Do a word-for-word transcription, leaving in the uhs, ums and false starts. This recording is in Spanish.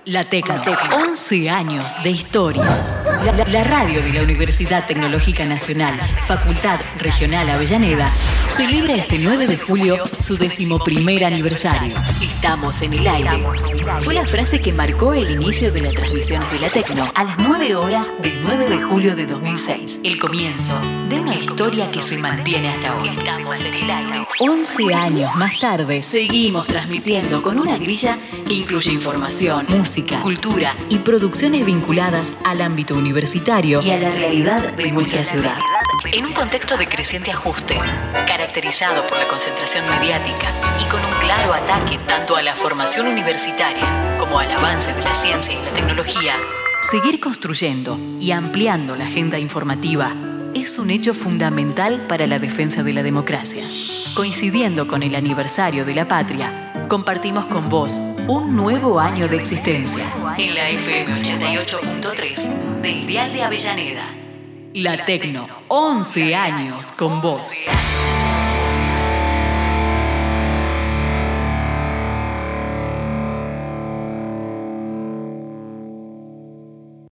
La Tecno, once años de historia. La, la, la radio de la Universidad Tecnológica Nacional, Facultad Regional Avellaneda, celebra este nueve de julio su decimoprimer aniversario. Estamos en el aire. Fue la frase que marcó el inicio de las transmisiones de la Tecno a las nueve horas del nueve de julio de dos mil seis. El comienzo de una historia que se mantiene hasta hoy. Estamos en el aire. once años más tarde, seguimos transmitiendo con una grilla que incluye información, música, cultura y producciones vinculadas al ámbito universitario y a la realidad de nuestra ciudad. En un contexto de creciente ajuste, caracterizado por la concentración mediática y con un claro ataque tanto a la formación universitaria como al avance de la ciencia y la tecnología, seguir construyendo y ampliando la agenda informativa es un hecho fundamental para la defensa de la democracia. Coincidiendo con el aniversario de la patria, compartimos con vos un nuevo año de existencia en la F M ochenta y ocho punto tres del Dial de Avellaneda. La Tecno, once años con vos.